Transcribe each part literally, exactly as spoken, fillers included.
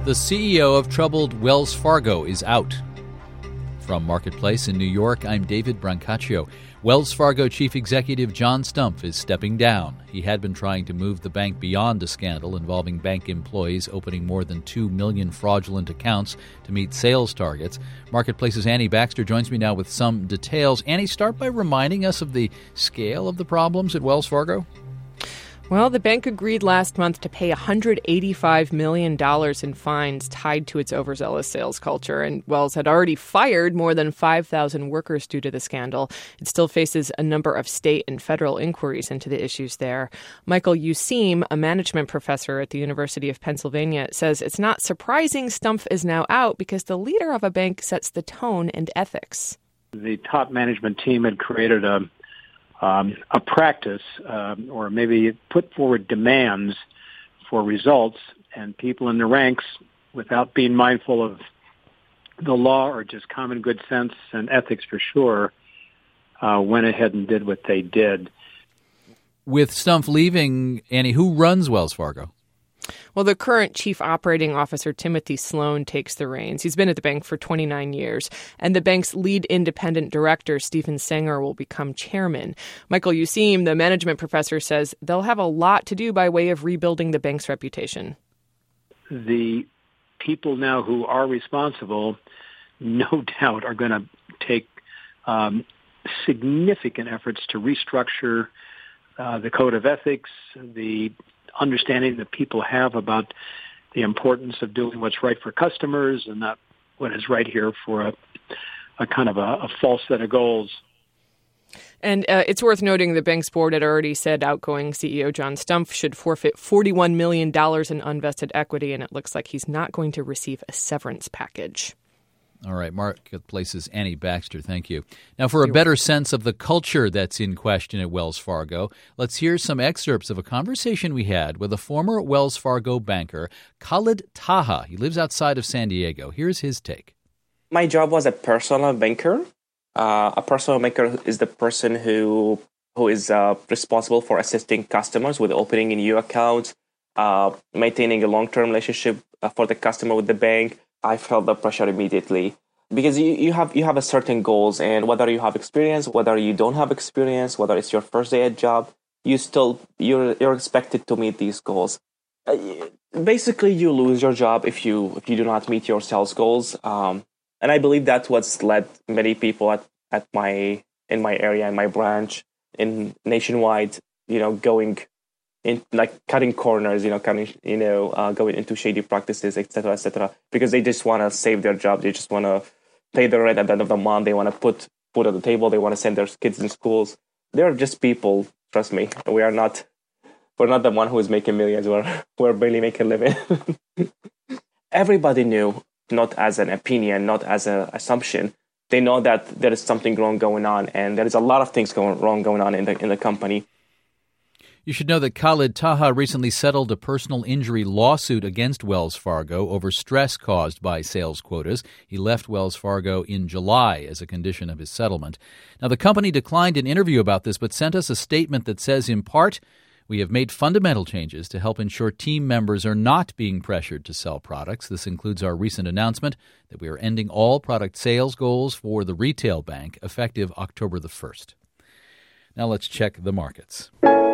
The C E O of troubled Wells Fargo is out. From Marketplace in New York, I'm David Brancaccio. Wells Fargo Chief Executive John Stumpf is stepping down. He had been trying to move the bank beyond a scandal involving bank employees opening more than two million fraudulent accounts to meet sales targets. Marketplace's Annie Baxter joins me now with some details. Annie, start by reminding us of the scale of the problems at Wells Fargo. Well, the bank agreed last month to pay one hundred eighty-five million dollars in fines tied to its overzealous sales culture, and Wells had already fired more than five thousand workers due to the scandal. It still faces a number of state and federal inquiries into the issues there. Michael Useem, a management professor at the University of Pennsylvania, says it's not surprising Stumpf is now out because the leader of a bank sets the tone and ethics. The top management team had created a Um, a practice um, or maybe put forward demands for results, and people in the ranks, without being mindful of the law or just common good sense and ethics for sure, uh, went ahead and did what they did. With Stumpf leaving, Annie, who runs Wells Fargo? Well, the current chief operating officer, Timothy Sloan, takes the reins. He's been at the bank for twenty-nine years, and the bank's lead independent director, Stephen Sanger, will become chairman. Michael Useem, the management professor, says they'll have a lot to do by way of rebuilding the bank's reputation. The people now who are responsible, no doubt, are going to take um, significant efforts to restructure uh, the code of ethics, the understanding that people have about the importance of doing what's right for customers and not what is right here for a, a kind of a, a false set of goals. And uh, it's worth noting the bank's board had already said outgoing C E O John Stumpf should forfeit forty-one million dollars in unvested equity, and it looks like he's not going to receive a severance package. All right, Marketplace's Annie Baxter, thank you. Now, for a better sense of the culture that's in question at Wells Fargo, let's hear some excerpts of a conversation we had with a former Wells Fargo banker, Khalid Taha. He lives outside of San Diego. Here's his take. My job was a personal banker. Uh, a personal banker is the person who who is uh, responsible for assisting customers with opening a new account, uh, maintaining a long-term relationship uh, for the customer with the bank. I felt the pressure immediately because you, you have you have a certain goals, and whether you have experience, whether you don't have experience, whether it's your first day at job, you still you're you're expected to meet these goals. Uh, basically, you lose your job if you if you do not meet your sales goals. Um, and I believe that's what's led many people at, at my in my area, in my branch, in nationwide, you know, going in like cutting corners, you know, cutting, you know, uh, going into shady practices, et cetera, et cetera, because they just want to save their job. They just want to pay the rent at the end of the month. They want to put food on the table. They want to send their kids in schools. They're just people. Trust me. We are not. We're not the one who is making millions. We're we're barely making a living. Everybody knew, not as an opinion, not as an assumption. They know that there is something wrong going on, and there is a lot of things going wrong going on in the in the company. You should know that Khalid Taha recently settled a personal injury lawsuit against Wells Fargo over stress caused by sales quotas. He left Wells Fargo in July as a condition of his settlement. Now, the company declined an interview about this, but sent us a statement that says, in part, we have made fundamental changes to help ensure team members are not being pressured to sell products. This includes our recent announcement that we are ending all product sales goals for the retail bank effective October the first. Now let's check the markets.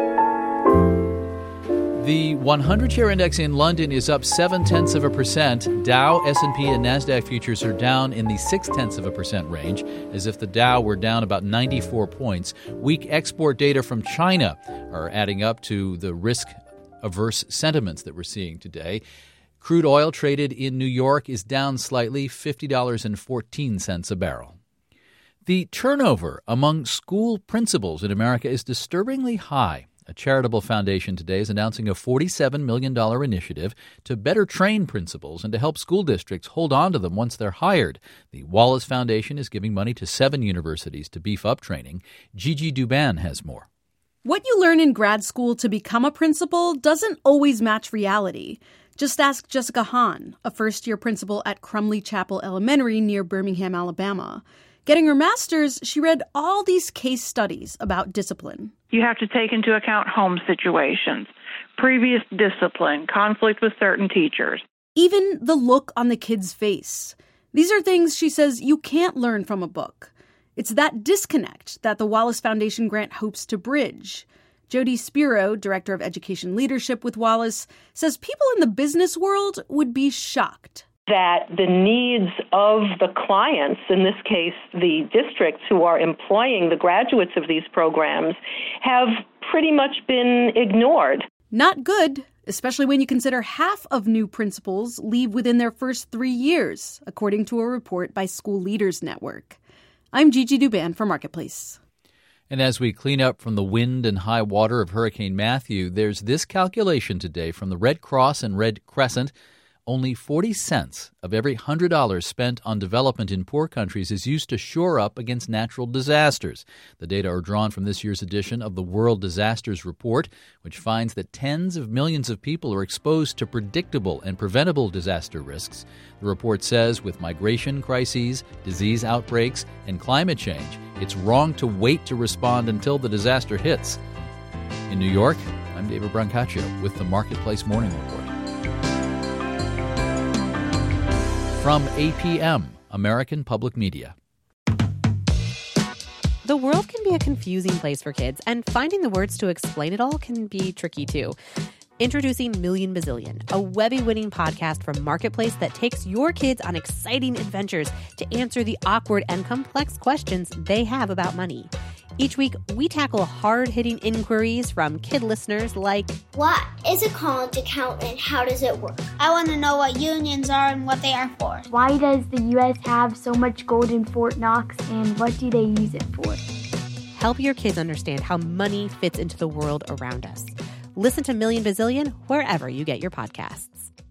The one hundred-share index in London is up seven-tenths of a percent. Dow, S and P, and NASDAQ futures are down in the six-tenths of a percent range, as if the Dow were down about ninety-four points. Weak export data from China are adding up to the risk-averse sentiments that we're seeing today. Crude oil traded in New York is down slightly, fifty dollars and fourteen cents a barrel. The turnover among school principals in America is disturbingly high. A charitable foundation today is announcing a forty-seven million dollars initiative to better train principals and to help school districts hold on to them once they're hired. The Wallace Foundation is giving money to seven universities to beef up training. Gigi Duban has more. What you learn in grad school to become a principal doesn't always match reality. Just ask Jessica Hahn, a first-year principal at Crumley Chapel Elementary near Birmingham, Alabama. Getting her master's, she read all these case studies about discipline. You have to take into account home situations, previous discipline, conflict with certain teachers. Even the look on the kid's face. These are things, she says, you can't learn from a book. It's that disconnect that the Wallace Foundation grant hopes to bridge. Jody Spiro, Director of Education Leadership with Wallace, says people in the business world would be shocked. That the needs of the clients, in this case the districts who are employing the graduates of these programs, have pretty much been ignored. Not good, especially when you consider half of new principals leave within their first three years, according to a report by School Leaders Network. I'm Gigi Duban for Marketplace. And as we clean up from the wind and high water of Hurricane Matthew, there's this calculation today from the Red Cross and Red Crescent. Only forty cents of every one hundred dollars spent on development in poor countries is used to shore up against natural disasters. The data are drawn from this year's edition of the World Disasters Report, which finds that tens of millions of people are exposed to predictable and preventable disaster risks. The report says with migration crises, disease outbreaks, and climate change, it's wrong to wait to respond until the disaster hits. In New York, I'm David Brancaccio with the Marketplace Morning Report. From A P M, American Public Media. The world can be a confusing place for kids, and finding the words to explain it all can be tricky too. Introducing Million Bazillion, a Webby-winning podcast from Marketplace that takes your kids on exciting adventures to answer the awkward and complex questions they have about money. Each week, we tackle hard-hitting inquiries from kid listeners like, what is a college account and how does it work? I want to know what unions are and what they are for. Why does the U S have so much gold in Fort Knox and what do they use it for? Help your kids understand how money fits into the world around us. Listen to Million Bazillion wherever you get your podcasts.